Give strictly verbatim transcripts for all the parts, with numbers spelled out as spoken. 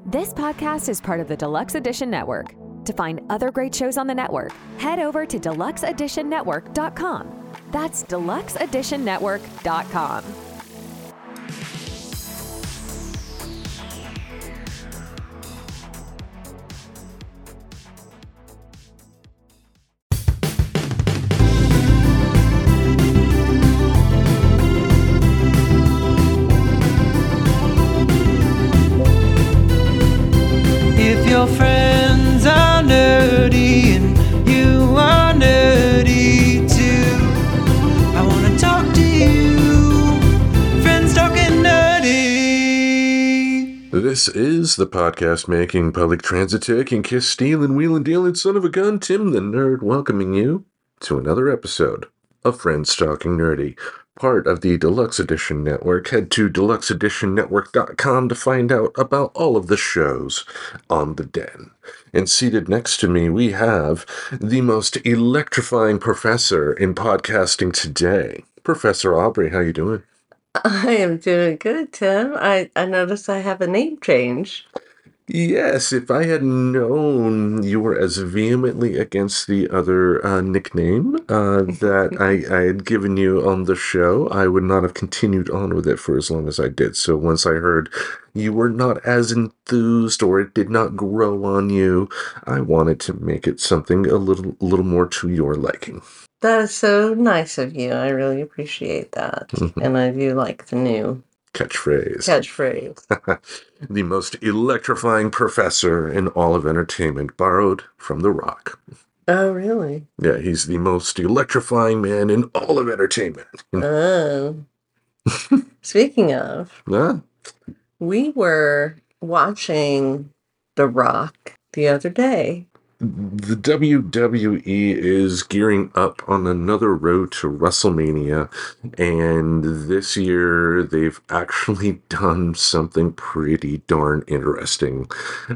This podcast is part of the Deluxe Edition Network. To find other great shows on the network, head over to deluxe edition network dot com. That's deluxe edition network dot com. Your friends are nerdy and you are nerdy too. I want to talk to you, friends talking nerdy. This is the podcast making, public transit taking, kiss stealing, wheeling dealing, son of a gun, Tim the Nerd, welcoming you to another episode of Friends Talking Nerdy. Part of the Deluxe Edition Network. Head to deluxe edition network dot com to find out about all of the shows on the Den. And seated next to me, we have the most electrifying professor in podcasting today. Professor Aubrey, how you doing? I am doing good, Tim. I, I noticed I have a name change. Yes, if I had known you were as vehemently against the other uh, nickname uh, that I, I had given you on the show, I would not have continued on with it for as long as I did. So once I heard you were not as enthused or it did not grow on you, I wanted to make it something a little, little more to your liking. That is so nice of you. I really appreciate that. Mm-hmm. And I do like the new catchphrase. Catchphrase. The most electrifying professor in all of entertainment, borrowed from The Rock. Oh, really? Yeah, he's the most electrifying man in all of entertainment. Oh. Speaking of, huh? We were watching The Rock the other day. The W W E is gearing up on another road to WrestleMania, and this year they've actually done something pretty darn interesting,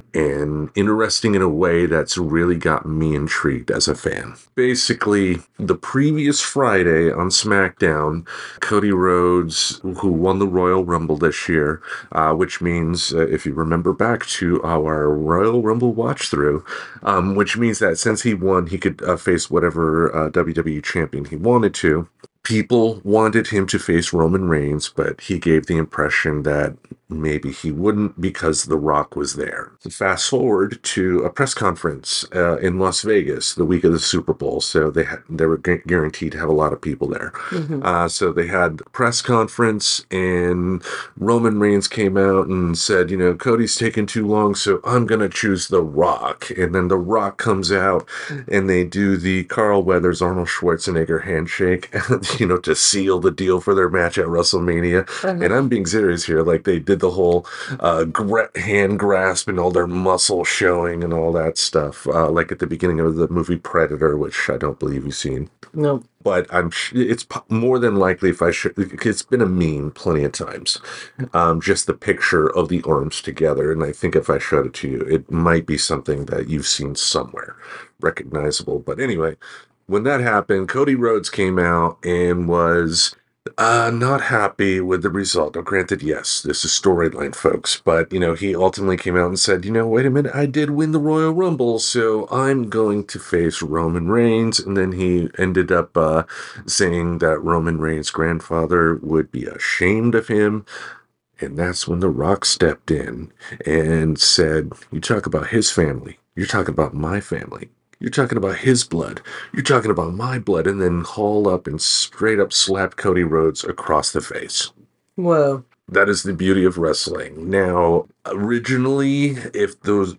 and interesting in a way that's really got me intrigued as a fan. Basically, the previous Friday on SmackDown, Cody Rhodes, who won the Royal Rumble this year, uh, which means, uh, if you remember back to our Royal Rumble watch-through, um, which means that since he won, he could uh, face whatever uh, W W E champion he wanted to. People wanted him to face Roman Reigns, but he gave the impression that maybe he wouldn't because The Rock was there. Fast forward to a press conference uh, in Las Vegas the week of the Super Bowl. So they had, they were gu- guaranteed to have a lot of people there. Mm-hmm. Uh, so they had the press conference, and Roman Reigns came out and said, you know, Cody's taking too long, so I'm going to choose The Rock. And then The Rock comes out and they do the Carl Weathers, Arnold Schwarzenegger handshake, you know, to seal the deal for their match at WrestleMania. Mm-hmm. And I'm being serious here. Like, they did the whole uh, gra- hand grasp and all their muscle showing and all that stuff, uh, like at the beginning of the movie Predator, which I don't believe you've seen. No. But I'm sh- it's p- more than likely if I should, it's been a meme plenty of times. Um, just the picture of the arms together. And I think if I showed it to you, it might be something that you've seen somewhere recognizable. But anyway, when that happened, Cody Rhodes came out and was uh, not happy with the result. Now, granted, yes, this is storyline, folks, but, you know, he ultimately came out and said, you know, wait a minute, I did win the Royal Rumble, so I'm going to face Roman Reigns. And then he ended up uh, saying that Roman Reigns' grandfather would be ashamed of him. And that's when The Rock stepped in and said, you talk about his family, you're talking about my family. You're talking about his blood. You're talking about my blood. And then haul up and straight up slap Cody Rhodes across the face. Whoa. That is the beauty of wrestling. Now, originally, if those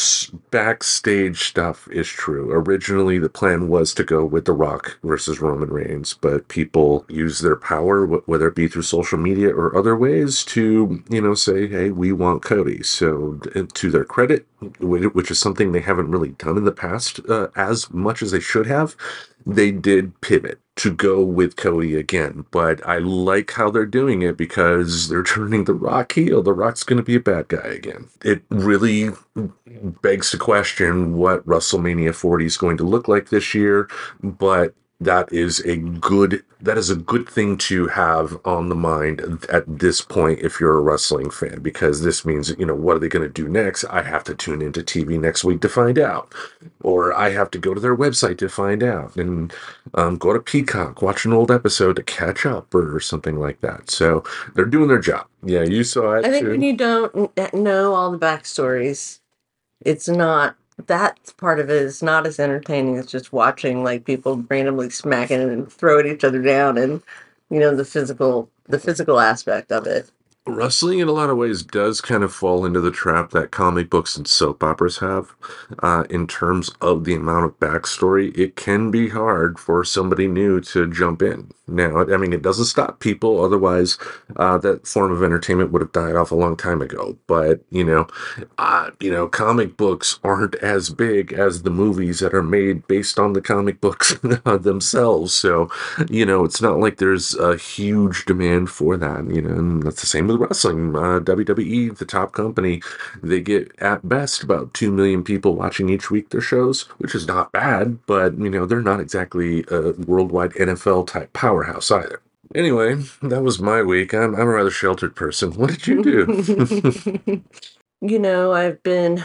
backstage stuff is true, originally the plan was to go with The Rock versus Roman Reigns, but people use their power, whether it be through social media or other ways, to, you know, say, hey, we want Cody. So to their credit, which is something they haven't really done in the past uh, as much as they should have, they did pivot to go with Cody again. But I like how they're doing it because they're turning The Rock heel. The Rock's going to be a bad guy again. It really begs to question what WrestleMania forty is going to look like this year, but that is a good that is a good thing to have on the mind at this point if you're a wrestling fan, because this means, you know, what are they going to do next? I have to tune into T V next week to find out, or I have to go to their website to find out, and um, go to Peacock, watch an old episode to catch up, or, or something like that. So they're doing their job. Yeah, you saw it I think too. when you don't n- know all the backstories, it's not, that part of it is not as entertaining as just watching like people randomly smacking and throwing each other down, and you know the physical the physical aspect of it. Wrestling, in a lot of ways, does kind of fall into the trap that comic books and soap operas have. Uh, in terms of the amount of backstory, it can be hard for somebody new to jump in. Now, I mean, it doesn't stop people. Otherwise, uh, that form of entertainment would have died off a long time ago. But, you know, uh, you know, comic books aren't as big as the movies that are made based on the comic books themselves. So, you know, it's not like there's a huge demand for that, you know, and that's the same with wrestling. Uh, W W E, the top company, they get at best about two million people watching each week their shows, which is not bad, but, you know, they're not exactly a worldwide N F L type powerhouse either. Anyway, that was my week. I'm, I'm a rather sheltered person. What did you do? You know, I've been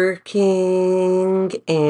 working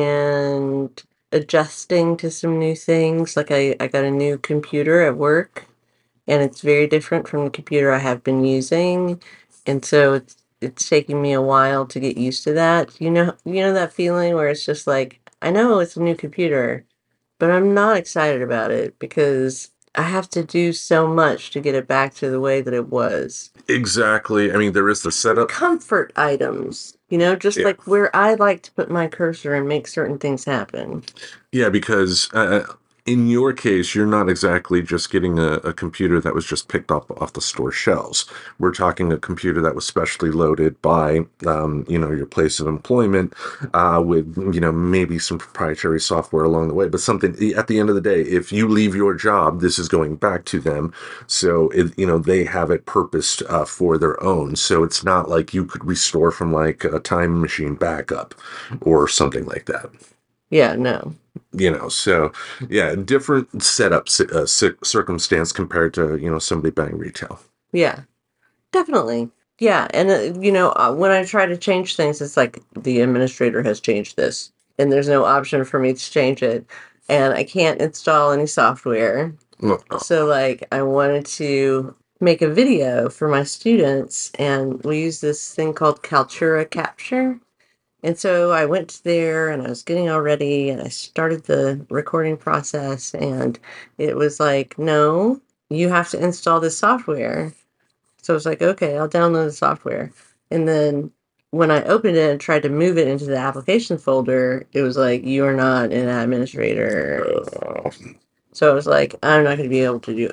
and adjusting to some new things. Like I, I got a new computer at work, and it's very different from the computer I have been using. And so it's it's taking me a while to get used to that. You know, you know that feeling where it's just like, I know it's a new computer, but I'm not excited about it because I have to do so much to get it back to the way that it was. Exactly. I mean, there is the setup. Comfort items, you know, just Yeah. like where I like to put my cursor and make certain things happen. Yeah, because uh, in your case, you're not exactly just getting a, a computer that was just picked up off the store shelves. We're talking a computer that was specially loaded by, um, you know, your place of employment, uh, with, you know, maybe some proprietary software along the way. But something, at the end of the day, if you leave your job, this is going back to them. So, it, you know, they have it purposed uh, for their own. So it's not like you could restore from like a time machine backup or something like that. Yeah, no. You know, so yeah, different setup uh, circumstance compared to, you know, somebody buying retail. Yeah, definitely. Yeah, and uh, you know, uh, when I try to change things, it's like the administrator has changed this, and there's no option for me to change it, and I can't install any software. Oh. So, like, I wanted to make a video for my students, and we use this thing called Kaltura Capture. And so I went there and I was getting all ready and I started the recording process, and it was like, no, you have to install this software. So I was like, okay, I'll download the software. And then when I opened it and tried to move it into the application folder, it was like, you are not an administrator. Uh, So I was like, I'm not going to be able to do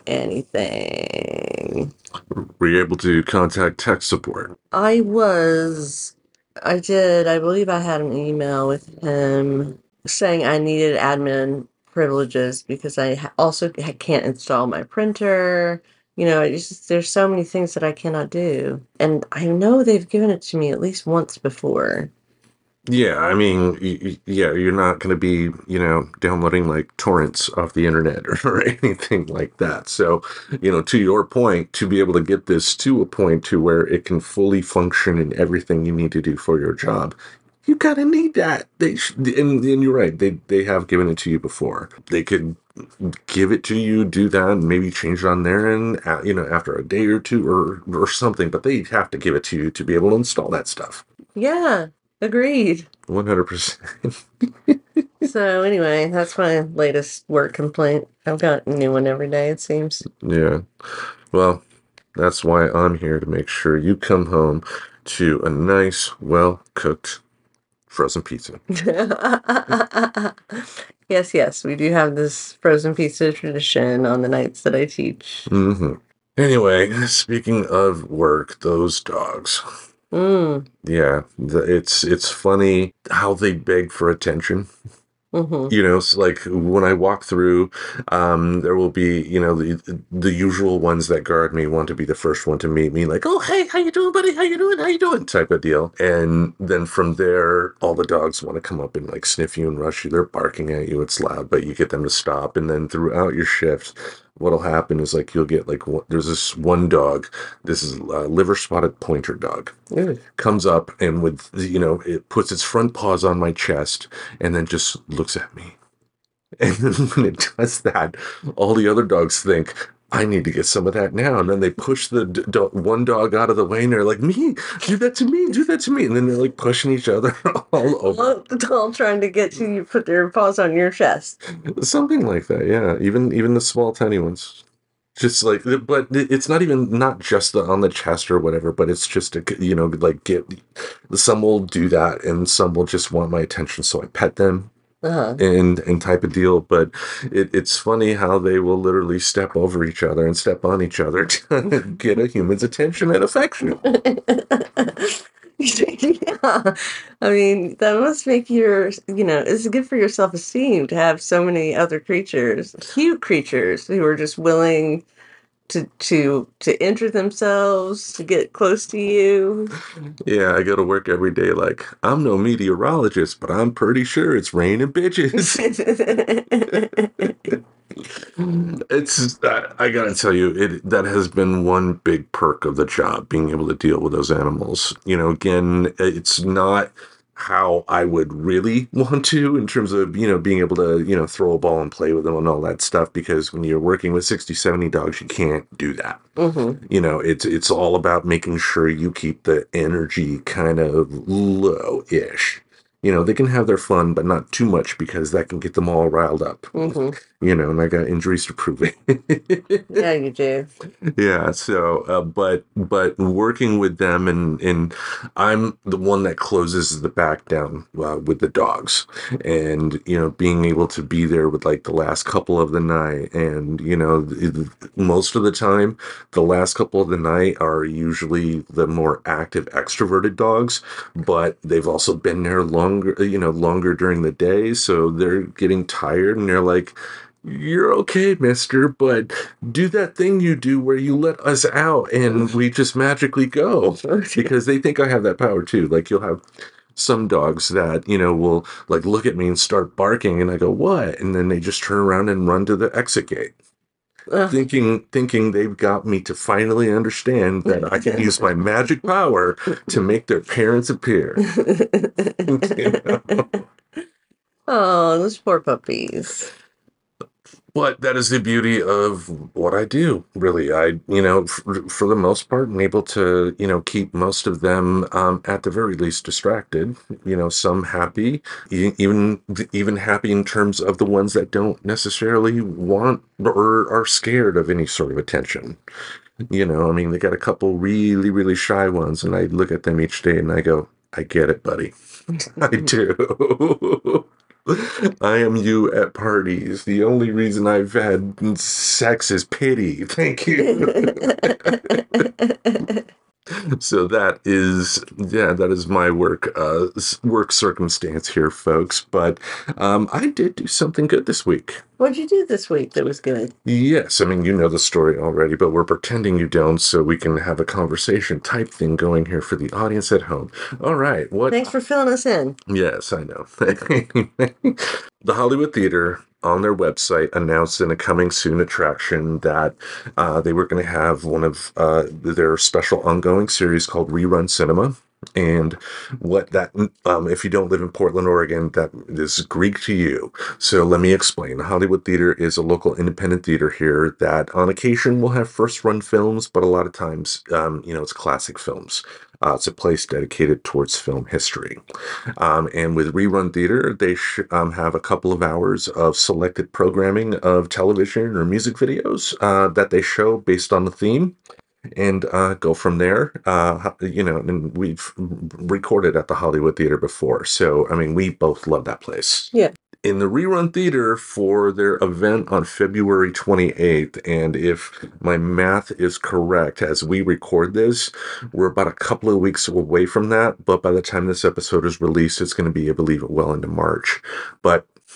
anything. Were you able to contact tech support? I was... I did. I believe I had an email with him saying I needed admin privileges because I also can't install my printer. You know, it's just, there's so many things that I cannot do. And I know they've given it to me at least once before. Yeah, I mean, y- yeah, you're not going to be, you know, downloading like torrents off the internet or anything like that. So, you know, to your point, to be able to get this to a point to where it can fully function in everything you need to do for your job, you kind of need that. They sh- and, and you're right, they they have given it to you before. They could give it to you, do that, and maybe change it on there, and uh, you know, after a day or two or or something. But they have to give it to you to be able to install that stuff. Yeah. Agreed. one hundred percent. So anyway, that's my latest work complaint. I've got a new one every day, it seems. Yeah. Well, that's why I'm here, to make sure you come home to a nice, well-cooked frozen pizza. Yes, yes, we do have this frozen pizza tradition on the nights that I teach. Mm-hmm. Anyway, speaking of work, those dogs. Mm. Yeah, the, it's it's funny how they beg for attention. Mm-hmm. You know, it's like when I walk through, um, there will be, you know, the the usual ones that guard me want to be the first one to meet me, like, oh, hey, how you doing, buddy? How you doing? How you doing? Type of deal. And then from there, all the dogs want to come up and like sniff you and rush you. They're barking at you. It's loud, but you get them to stop. And then throughout your shift, what'll happen is like you'll get like one, there's this one dog. This is a liver spotted pointer dog. Mm. Comes up and with, you know, it puts its front paws on my chest and then just looks at me. And then when it does that, all the other dogs think, I need to get some of that now. And then they push the d- do- one dog out of the way and they're like, me, do that to me, do that to me. And then they're like pushing each other all over. All, all trying to get you to put their paws on your chest. Something like that, yeah. Even even the small, tiny ones. Just like, but it's not even, not just the, on the chest or whatever, but it's just, a, you know, like get, some will do that and some will just want my attention. So I pet them. Uh-huh. and and type of deal, but it, it's funny how they will literally step over each other and step on each other to get a human's attention and affection. Yeah. I mean, that must make your, you know, it's good for your self-esteem to have so many other creatures, cute creatures, who are just willing to to to enter themselves, to get close to you. Yeah, I go to work every day like, I'm no meteorologist, but I'm pretty sure it's raining bitches. It's, I, I gotta tell you, it that has been one big perk of the job, being able to deal with those animals. You know, again, it's not how I would really want to in terms of, you know, being able to, you know, throw a ball and play with them and all that stuff, because when you're working with sixty, seventy dogs, you can't do that. Mm-hmm. You know, it's it's all about making sure you keep the energy kind of low-ish. You know, they can have their fun, but not too much, because that can get them all riled up. Mm-hmm. You know, and I got injuries to prove it. Yeah, you do. Yeah, so, uh, but but working with them, and and I'm the one that closes the back down uh, with the dogs, and you know, being able to be there with like the last couple of the night, and you know, th- most of the time, the last couple of the night are usually the more active, extroverted dogs, but they've also been there longer, you know, longer during the day, so they're getting tired, and they're like, you're okay, mister, but do that thing you do where you let us out and we just magically go. Because they think I have that power too. Like, you'll have some dogs that, you know, will like look at me and start barking, and I go, what? And then they just turn around and run to the exit gate. Ugh. Thinking thinking they've got me to finally understand that I can use my magic power to make their parents appear. You know? Oh, those poor puppies. But that is the beauty of what I do, really. I, you know, for, for the most part, am able to, you know, keep most of them, um, at the very least, distracted. You know, some happy, e- even even happy in terms of the ones that don't necessarily want or are scared of any sort of attention. You know, I mean, they got a couple really, really shy ones, and I look at them each day and I go, I get it, buddy. I do. I am you at parties. The only reason I've had sex is pity. Thank you. So that is, yeah, that is my work, uh, work circumstance here, folks. But um, I did do something good this week. What'd you do this week that was good? Yes, I mean, you know the story already, but we're pretending you don't, so we can have a conversation type thing going here for the audience at home. All right, what? Thanks for filling us in. Yes, I know. The Hollywood Theater, on their website, announced in a coming soon attraction that uh, they were going to have one of uh, their special ongoing series called Rerun Cinema. And what that, um, if you don't live in Portland, Oregon, that is Greek to you. So let me explain. The Hollywood Theater is a local independent theater here that on occasion will have first run films, but a lot of times, um, you know, it's classic films. Uh, it's a place dedicated towards film history. Um, and with Rerun Theater, they sh- um, have a couple of hours of selected programming of television or music videos uh, that they show based on the theme. And uh, go from there. Uh, you know, and we've recorded at the Hollywood Theater before. So, I mean, we both love that place. Yeah. In the Rerun Theater for their event on February twenty-eighth, and if my math is correct, as we record this, we're about a couple of weeks away from that, but by the time this episode is released, it's going to be, I believe, well into March. But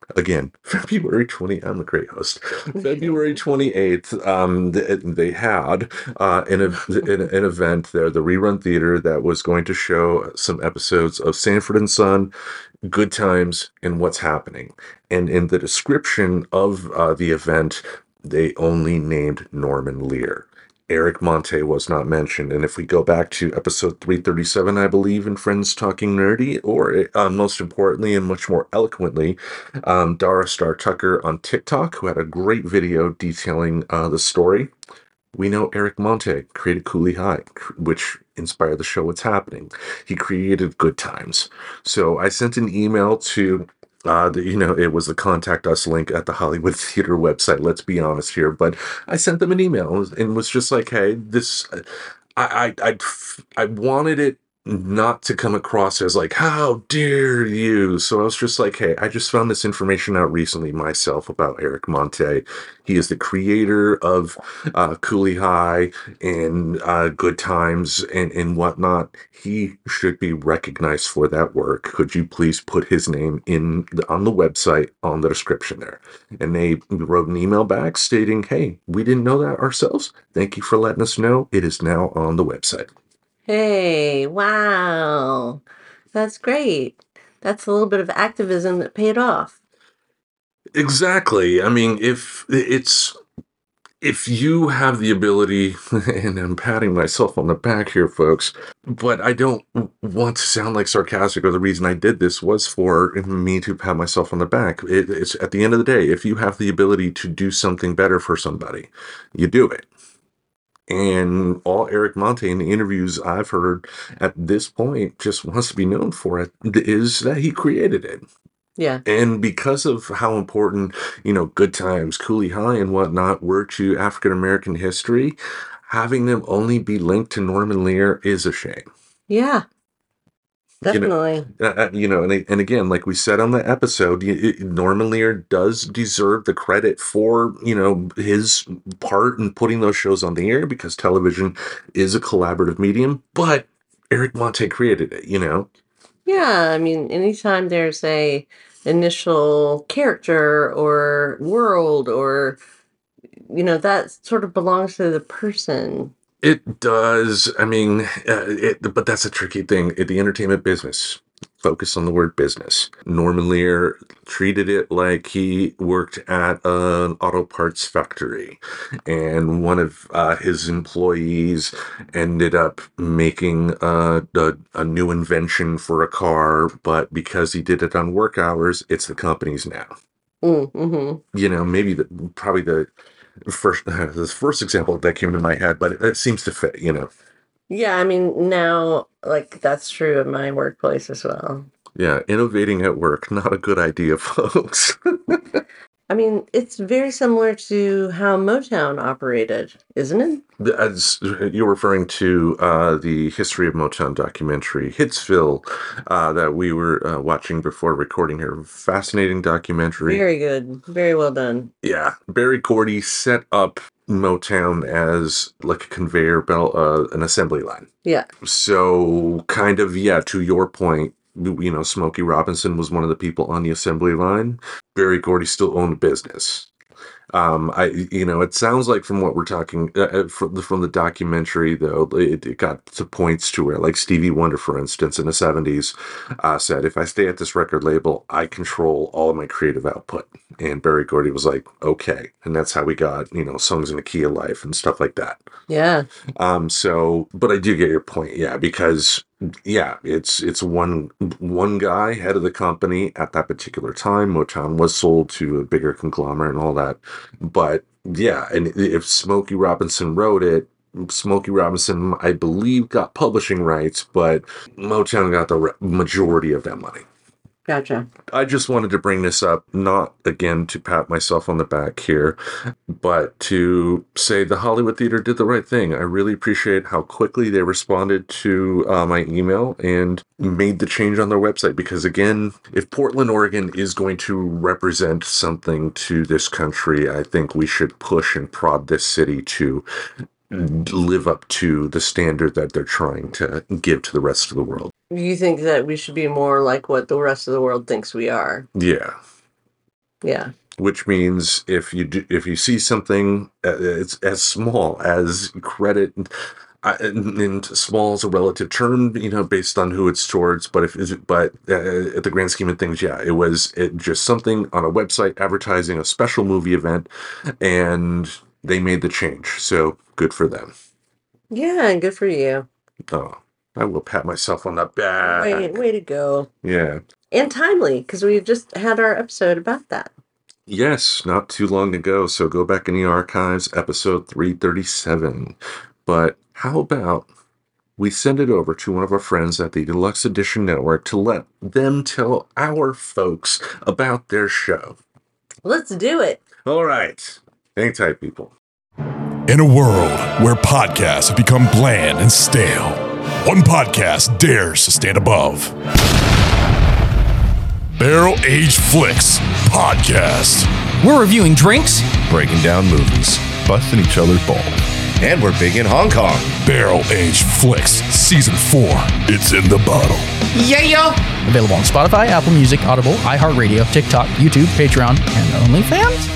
again, February twentieth, I'm a great host. February twenty-eighth, um, th- they had uh, an, ev- an, an event there, the Rerun Theater, that was going to show some episodes of Sanford and Son, Good Times, and What's Happening. And in the description of uh, the event, they only named Norman Lear. Eric Monte was not mentioned. And if we go back to episode three thirty-seven, I believe, in Friends Talking Nerdy, or uh, most importantly and much more eloquently, um, Dara Star Tucker on TikTok, who had a great video detailing uh, the story. We know Eric Monte created Cooley High, which inspired the show What's Happening. He created Good Times. So I sent an email to Uh, the, you know, it was the contact us link at the Hollywood Theater website. Let's be honest here, but I sent them an email and was just like, "Hey, this, I, I, I, I wanted it not to come across as like, how dare you?" So I was just like, "Hey, I just found this information out recently myself about Eric Monte. He is the creator of uh, Cooley High and uh, Good Times and, and whatnot. He should be recognized for that work. Could you please put his name in the, on the website on the description there?" And they wrote an email back stating, "Hey, we didn't know that ourselves. Thank you for letting us know. It is now on the website." Hey, wow. That's great. That's a little bit of activism that paid off. Exactly. I mean, if it's if you have the ability, and I'm patting myself on the back here, folks, but I don't want to sound like sarcastic, or the reason I did this was for me to pat myself on the back. It, it's at the end of the day, if you have the ability to do something better for somebody, you do it. And all Eric Monte in the interviews I've heard at this point just wants to be known for it is that he created it. Yeah. And because of how important, you know, Good Times, Cooley High, and whatnot were to African American history, having them only be linked to Norman Lear is a shame. Yeah. Definitely. You know, uh, you know and, and again, like we said on the episode, it, Norman Lear does deserve the credit for, you know, his part in putting those shows on the air because television is a collaborative medium, but Eric Monte created it, you know? Yeah, I mean, anytime there's a initial character or world or, you know, that sort of belongs to the person. It does. I mean, uh, it, but that's a tricky thing. In the entertainment business, focus on the word business. Norman Lear treated it like he worked at an auto parts factory, and one of uh, his employees ended up making a, a, a new invention for a car, but because he did it on work hours, it's the company's now. Mm, mm-hmm. You know, maybe the probably the first the first example that came to my head, but it, it seems to fit, you know. Yeah, I mean, now, like, that's true in my workplace as well. Yeah, innovating at work, not a good idea, folks. I mean, it's very similar to how Motown operated, isn't it? As you're referring to uh, the History of Motown documentary, Hitsville, uh, that we were uh, watching before recording here. Fascinating documentary. Very good. Very well done. Yeah. Berry Gordy set up Motown as like a conveyor belt, uh, an assembly line. Yeah. So kind of, yeah, to your point, you know, Smokey Robinson was one of the people on the assembly line. Berry Gordy still owned a business. Um, I, you know, it sounds like from what we're talking uh, from the from the documentary, though, it, it got to points to where, like Stevie Wonder, for instance, in the seventies, uh, said, "If I stay at this record label, I control all of my creative output." And Berry Gordy was like, "Okay," and that's how we got, you know, Songs in the Key of Life and stuff like that. Yeah. Um. So, but I do get your point, yeah, because. Yeah, it's it's one one guy, head of the company at that particular time. Motown was sold to a bigger conglomerate and all that. But yeah, and if Smokey Robinson wrote it, Smokey Robinson, I believe, got publishing rights, but Motown got the re- majority of that money. Gotcha. I just wanted to bring this up, not again to pat myself on the back here, but to say the Hollywood Theater did the right thing. I really appreciate how quickly they responded to uh, my email and made the change on their website. Because again, if Portland, Oregon is going to represent something to this country, I think we should push and prod this city to live up to the standard that they're trying to give to the rest of the world. You think that we should be more like what the rest of the world thinks we are? Yeah. Yeah. Which means if you do, if you see something, uh, it's as small as credit, uh, and, and small is a relative term, you know, based on who it's towards. But if is it, but uh, at the grand scheme of things, yeah, it was it just something on a website advertising a special movie event, and they made the change. So good for them. Yeah, and good for you. Oh, I will pat myself on the back. Way, way to go. Yeah. And timely, because we've just had our episode about that. Yes, not too long ago. So go back in the archives, episode three thirty-seven. But how about we send it over to one of our friends at the Deluxe Edition Network to let them tell our folks about their show. Let's do it. All right. Hang tight, people. In a world where podcasts have become bland and stale, one podcast dares to stand above. Barrel Age Flicks Podcast. We're reviewing drinks, breaking down movies, busting each other's balls. And we're big in Hong Kong. Barrel Age Flicks Season four. It's in the bottle. Yeah, yo! Available on Spotify, Apple Music, Audible, iHeartRadio, TikTok, YouTube, Patreon, and OnlyFans.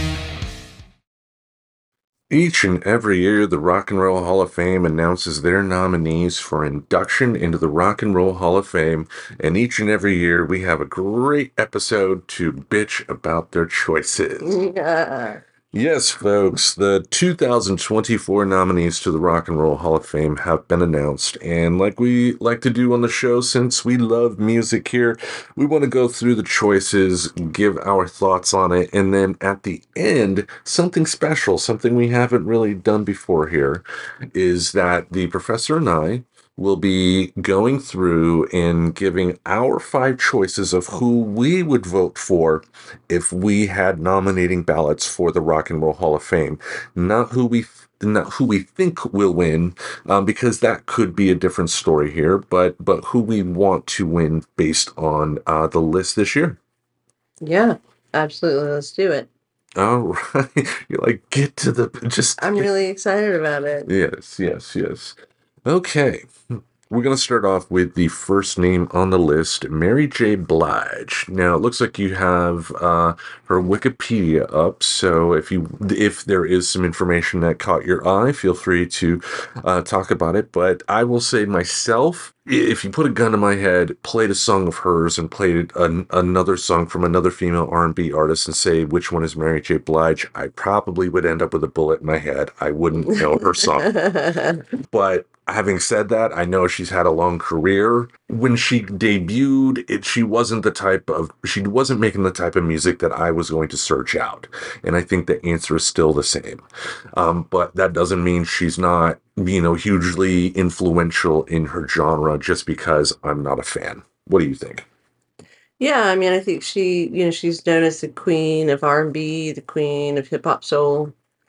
Each and every year, the Rock and Roll Hall of Fame announces their nominees for induction into the Rock and Roll Hall of Fame, and each and every year we have a great episode to bitch about their choices. Yeah. Yes, folks, the two thousand twenty-four nominees to the Rock and Roll Hall of Fame have been announced, and like we like to do on the show, since we love music here, we want to go through the choices, give our thoughts on it, and then at the end, something special, something we haven't really done before here, is that the professor and I will be going through and giving our five choices of who we would vote for if we had nominating ballots for the Rock and Roll Hall of Fame. Not who we not who we think will win, um, because that could be a different story here, but but who we want to win based on uh, the list this year. Yeah, absolutely. Let's do it. All right. You're like, get to the just I'm get, really excited about it. Yes, yes, yes. Okay. We're going to start off with the first name on the list, Mary J. Blige. Now, it looks like you have uh, her Wikipedia up, so if you if there is some information that caught your eye, feel free to uh, talk about it. But I will say myself, if you put a gun to my head, played a song of hers and played an, another song from another female R and B artist and say which one is Mary J. Blige, I probably would end up with a bullet in my head. I wouldn't know her song. But having said that, I know she's had a long career. When she debuted, it, she wasn't the type of, she wasn't making the type of music that I was going to search out. And I think the answer is still the same. Um, but that doesn't mean she's not, you know, hugely influential in her genre just because I'm not a fan. What do you think? Yeah, I mean, I think she, you know, she's known as the queen of R and B, the queen of hip hop soul.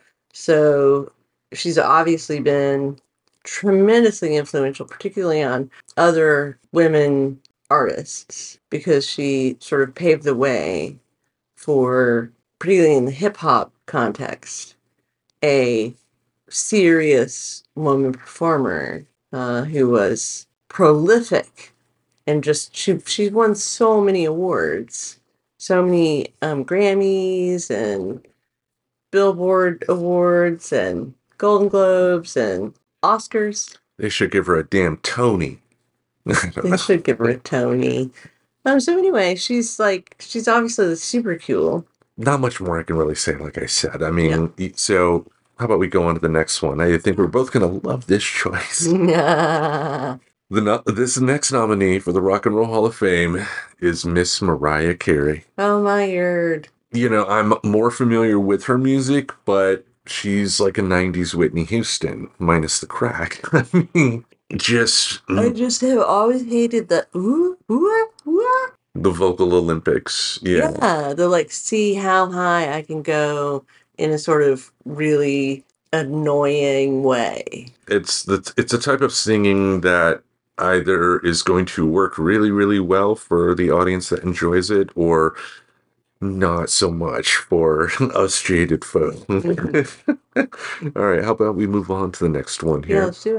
So she's obviously been tremendously influential, particularly on other women artists, because she sort of paved the way for, particularly in the hip hop context, a serious woman performer uh, who was prolific and just she she won so many awards, so many um, Grammys and Billboard awards and Golden Globes and Oscars. They should give her a damn Tony. They should give her a Tony. Um, so anyway, she's like, she's obviously super cool. Not much more I can really say, like I said. I mean, yeah. So how about we go on to the next one? I think we're both going to love this choice. the no- This next nominee for the Rock and Roll Hall of Fame is Miss Mariah Carey. Oh my word. You know, I'm more familiar with her music, but she's like a nineties Whitney Houston, minus the crack. I mean, just... I just have always hated the ooh, ooh, ooh. The vocal Olympics, yeah. Yeah, the like, see how high I can go in a sort of really annoying way. It's the it's a type of singing that either is going to work really, really well for the audience that enjoys it, or not so much for us jaded folk. All right, how about we move on to the next one here? Yeah, let's do it.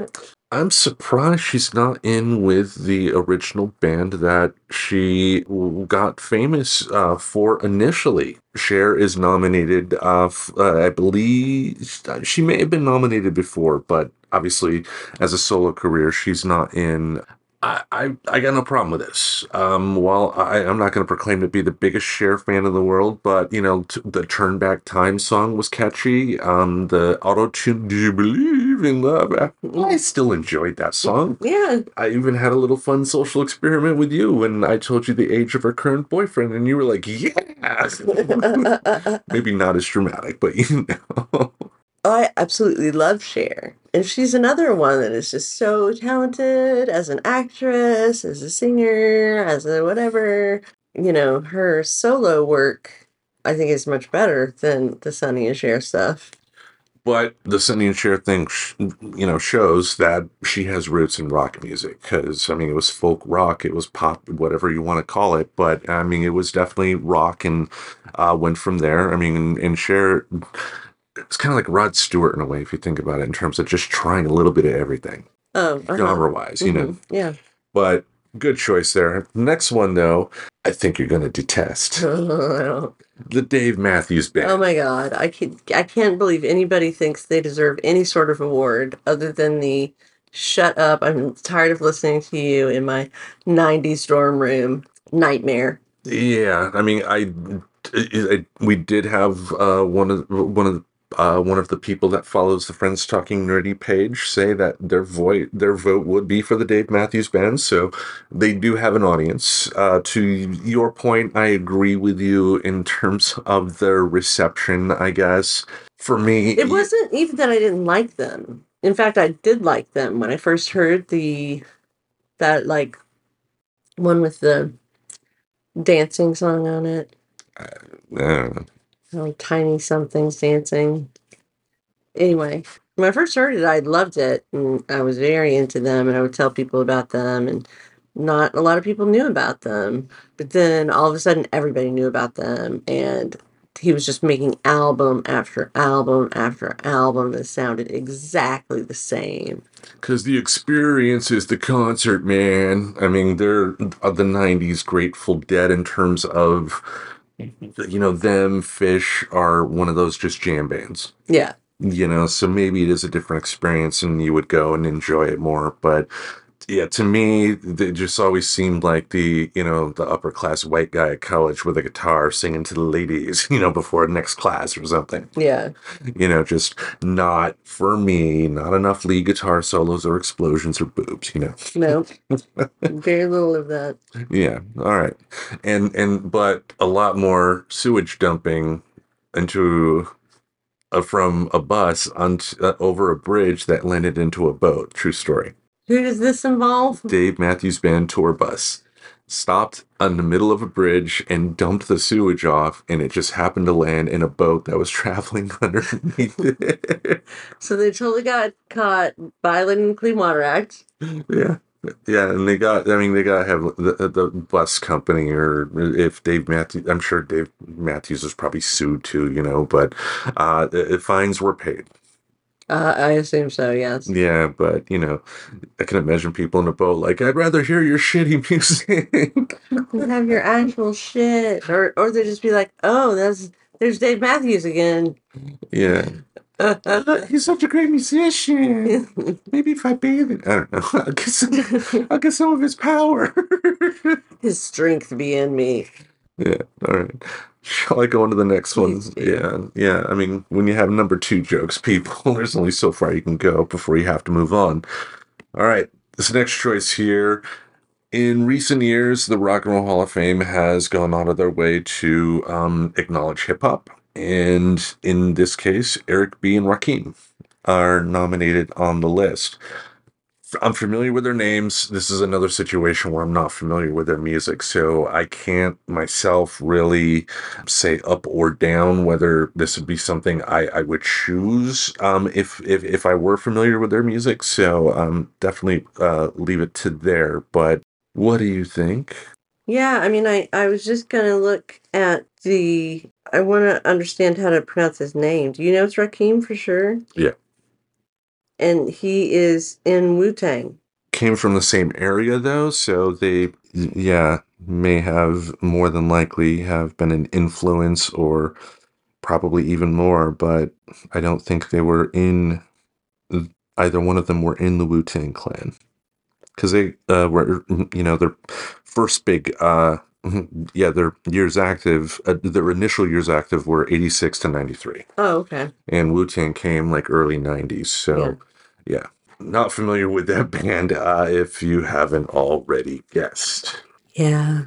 I'm surprised she's not in with the original band that she got famous uh, for initially. Cher is nominated, uh, f- uh, I believe she may have been nominated before, but obviously as a solo career, she's not in. I, I, I got no problem with this. Um, while I, I'm not going to proclaim to be the biggest Cher fan in the world, but, you know, t- the Turn Back Time song was catchy. Um, the auto-tune, Do You Believe in Love? I, I still enjoyed that song. Yeah. I even had a little fun social experiment with you when I told you the age of her current boyfriend, and you were like, yeah! Maybe not as dramatic, but you know. I absolutely love Cher. And she's another one that is just so talented as an actress, as a singer, as a whatever. You know, her solo work, I think, is much better than the Sonny and Cher stuff. But the Sonny and Cher thing, sh- you know, shows that she has roots in rock music. Because, I mean, it was folk rock, it was pop, whatever you want to call it. But, I mean, it was definitely rock and uh, went from there. I mean, and, and Cher, it's kind of like Rod Stewart in a way, if you think about it, in terms of just trying a little bit of everything. Oh, uh-huh. Genre-wise, you know. Mhm, yeah. But good choice there. Next one, though, I think you're going to detest. The Dave Matthews Band. Oh my God. I can't, I can't believe anybody thinks they deserve any sort of award other than the shut up, I'm tired of listening to you in my nineties dorm room nightmare. Yeah, I mean, I, I we did have uh, one of one of uh, one of the people that follows the Friends Talking Nerdy page say that their vote their vote would be for the Dave Matthews Band, so they do have an audience. Uh, to your point, I agree with you in terms of their reception. I guess for me, It wasn't even that I didn't like them. In fact, I did like them when I first heard the that like one with the dancing song on it. Uh, Oh, tiny somethings dancing. Anyway, when I first heard it, I loved it, and I was very into them, and I would tell people about them, and not a lot of people knew about them. But then all of a sudden, everybody knew about them, and he was just making album after album after album that sounded exactly the same. Because the experience is the concert, man. I mean, they're uh, the nineties Grateful Dead in terms of, you know, them, Fish are one of those just jam bands. Yeah. You know, so maybe it is a different experience and you would go and enjoy it more. But yeah, to me, it just always seemed like the, you know, the upper class white guy at college with a guitar singing to the ladies, you know, before next class or something. Yeah. You know, just not for me, not enough lead guitar solos or explosions or boobs, you know. No. Very little of that. Yeah. All right. And, and, but a lot more sewage dumping into, uh, from a bus onto, uh, over a bridge that landed into a boat. True story. Who does this involve? Dave Matthews Band tour bus stopped on the middle of a bridge and dumped the sewage off, and it just happened to land in a boat that was traveling underneath it. So they totally got caught violating the Clean Water Act. Yeah. Yeah, and they got, I mean, they got to have the, the bus company, or if Dave Matthews, I'm sure Dave Matthews was probably sued too, you know, but uh, the fines were paid. Uh, I assume so, yes. Yeah, but, you know, I can imagine people in a boat like, I'd rather hear your shitty music. Have your actual shit. Or or they just be like, oh, that's there's Dave Matthews again. Yeah. He's such a great musician. Maybe if I bathe it, I don't know. I'll get some, I'll get some of his power. His strength be in me. Yeah, all right. Shall I go on to the next one? Yeah, yeah. I mean, when you have number two jokes, people, there's only so far you can go before you have to move on. All right, this next choice here. In recent years, the Rock and Roll Hall of Fame has gone out of their way to um, acknowledge hip-hop. And in this case, Eric B. and Rakim are nominated on the list. I'm familiar with their names. This is another situation where I'm not familiar with their music, so I can't myself really say up or down whether this would be something I, I would choose um, if, if if I were familiar with their music. So um, definitely uh, leave it to there. But what do you think? Yeah, I mean, I, I was just going to look at the... I want to understand how to pronounce his name. Do you know it's Rakim for sure? Yeah. and he is in Wu-Tang. Came from the same area though, so they, yeah, may have more than likely have been an influence or probably even more, but I don't think they were in, either one of them were in the Wu-Tang Clan. Because they uh, were, you know, their first big, uh, yeah, their years active, uh, their initial years active were eighty-six to ninety-three. Oh, okay. And Wu-Tang came like early nineties, so yeah. yeah. Not familiar with that band uh, if you haven't already guessed. Yeah.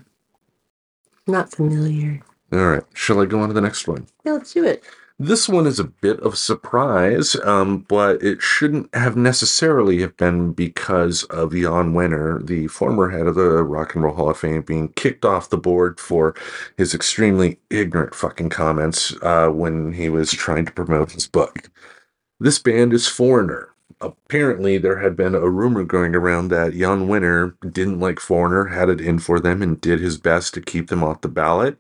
Not familiar. All right. Shall I go on to the next one? Yeah, let's do it. This one is a bit of a surprise, um, but it shouldn't have necessarily have been because of Jan Wenner, the former head of the Rock and Roll Hall of Fame, being kicked off the board for his extremely ignorant fucking comments uh, when he was trying to promote his book. This band is Foreigner. Apparently, there had been a rumor going around that Jan Wenner didn't like Foreigner, had it in for them, and did his best to keep them off the ballot.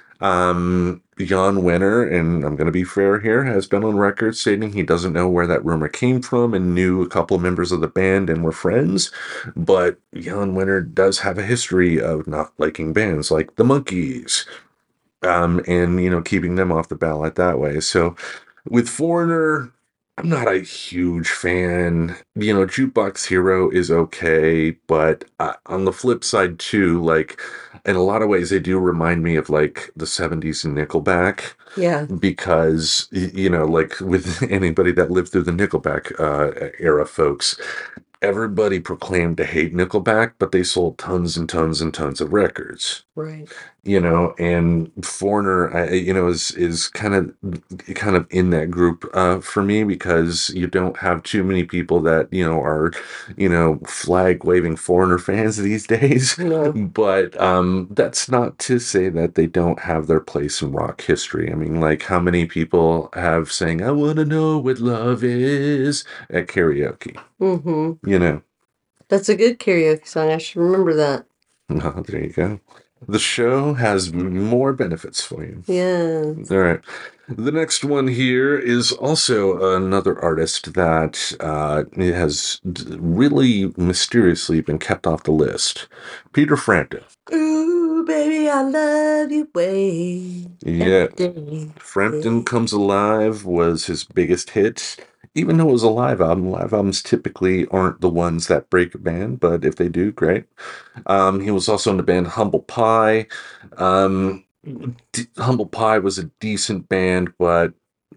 Um, Jan Wenner, and I'm going to be fair here, has been on record stating he doesn't know where that rumor came from and knew a couple of members of the band and were friends. But Jan Wenner does have a history of not liking bands like the Monkees, um, and, you know, keeping them off the ballot that way. So with Foreigner, I'm not a huge fan. You know, Jukebox Hero is okay, but uh, on the flip side too, like, in a lot of ways, they do remind me of like the seventies Nickelback. Yeah. Because, you know, like with anybody that lived through the Nickelback uh, era, folks, everybody proclaimed to hate Nickelback, but they sold tons and tons and tons of records. Right. You know, and Foreigner, I, you know, is is kind of kind of in that group uh, for me, because you don't have too many people that, you know, are, you know, flag waving Foreigner fans these days. No. But um, that's not to say that they don't have their place in rock history. I mean, like, how many people have saying, "I want to know what love is" at karaoke? Mm-hmm. You know, that's a good karaoke song. I should remember that. Oh, there you go. The show has more benefits for you. Yeah. All right. The next one here is also another artist that uh, has really mysteriously been kept off the list. Peter Frampton. Ooh, baby, I love you way. Yeah. Frampton Comes Alive was his biggest hit. Even though it was a live album, live albums typically aren't the ones that break a band, but if they do, great. Um, he was also in the band Humble Pie. Um, D- Humble Pie was a decent band, but,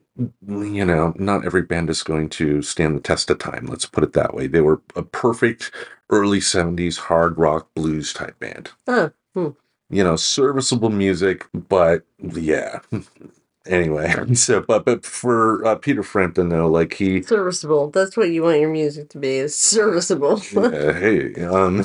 you know, not every band is going to stand the test of time. Let's put it that way. They were a perfect early seventies hard rock blues type band. Oh, hmm. You know, serviceable music, but yeah. Anyway, so but but for uh, Peter Frampton though, like he serviceable. That's what you want your music to be, is serviceable. yeah, hey, um,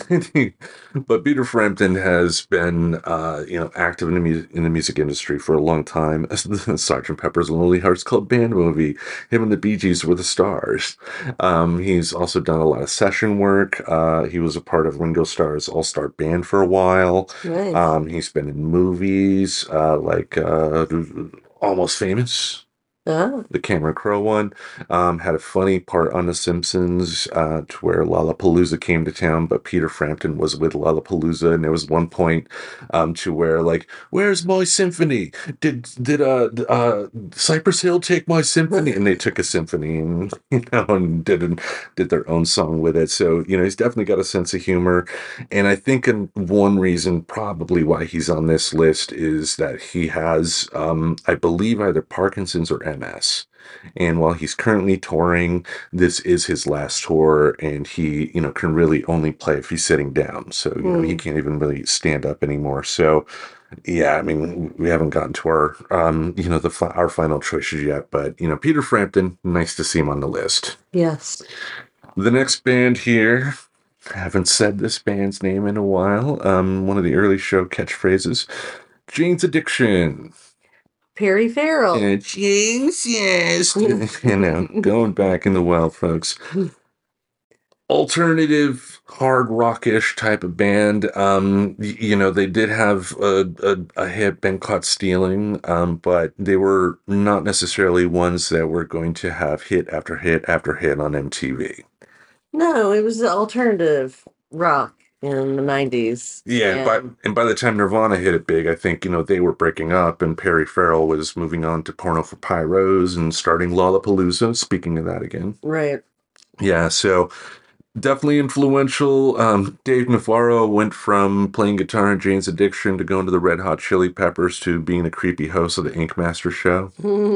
but Peter Frampton has been uh, you know, active in the music in the music industry for a long time. Sergeant Pepper's Lonely Hearts Club Band movie, him and the Bee Gees were the stars. Um, he's also done a lot of session work. Uh, he was a part of Ringo Starr's All Star Band for a while. Nice. Um, he's been in movies uh, like. Uh, Almost Famous, oh. the Cameron Crowe one. Um, had a funny part on The Simpsons uh, to where Lollapalooza came to town, but Peter Frampton was with Lollapalooza, and there was one point um, to where, like, where's my symphony? Did did uh, uh, Cypress Hill take my symphony? And they took a symphony and, you know, and did did their own song with it. So, you know, he's definitely got a sense of humor, and I think one reason probably why he's on this list is that he has, um, I believe, either Parkinson's or M S. And while he's currently touring, this is his last tour, and he, you know, can really only play if he's sitting down. So, you know, he can't even really stand up anymore. So, yeah, I mean, we haven't gotten to our, um, you know, the fi- our final choices yet. But, you know, Peter Frampton, nice to see him on the list. Yes. The next band here, I haven't said this band's name in a while. Um, one of the early show catchphrases, Jane's Addiction. Perry Farrell. And James, yes. You know, going back in the wild, folks. Alternative hard rockish type of band. Um, y- you know, they did have a, a, a hit, Been Caught Stealing, um, but they were not necessarily ones that were going to have hit after hit after hit on M T V. No, it was the alternative rock in the nineties. Yeah, and by, And and by the time Nirvana hit it big, I think, you know, they were breaking up and Perry Farrell was moving on to Porno for Pyros and starting Lollapalooza, speaking of that again. right. Yeah, so definitely influential. Um, Dave Navarro went from playing guitar in Jane's Addiction to going to the Red Hot Chili Peppers to being the creepy host of the Ink Master show.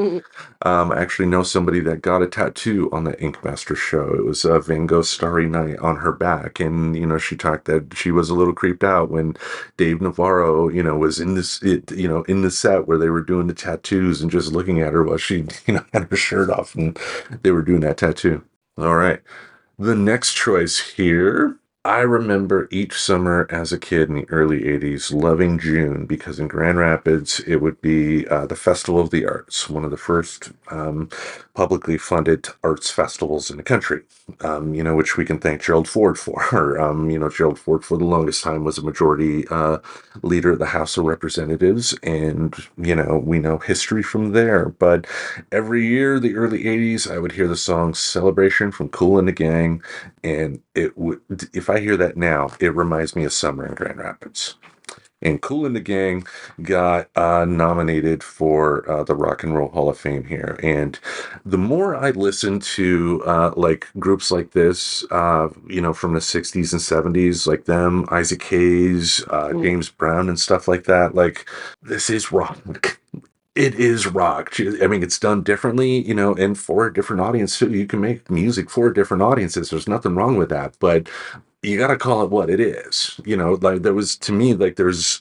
Um, I actually know somebody that got a tattoo on the Ink Master show. It was uh, Van Gogh's Starry Night on her back. And, you know, she talked that she was a little creeped out when Dave Navarro, you know, was in this, it, you know, in the set where they were doing the tattoos and just looking at her while she, you know, had her shirt off and they were doing that tattoo. All right. The next choice here, I remember each summer as a kid in the early eighties loving June because in Grand Rapids it would be uh, the Festival of the Arts, one of the first um, publicly funded arts festivals in the country, um, you know, which we can thank Gerald Ford for. um, you know, Gerald Ford for the longest time was a majority uh, leader of the House of Representatives, and, you know, we know history from there. But every year, the early eighties, I would hear the song Celebration from Kool and the Gang, and it would, if I hear that now, it reminds me of summer in Grand Rapids. And Kool and the Gang got uh, nominated for uh, the Rock and Roll Hall of Fame here. And the more I listen to uh, like groups like this, uh, you know, from the sixties and seventies, like them, Isaac Hayes, uh, James Brown, and stuff like that, like this is rock. It is rock. I mean, it's done differently, you know, and for a different audience too. You can make music for different audiences. There's nothing wrong with that, but you got to call it what it is. You know, like there was, to me, like there's,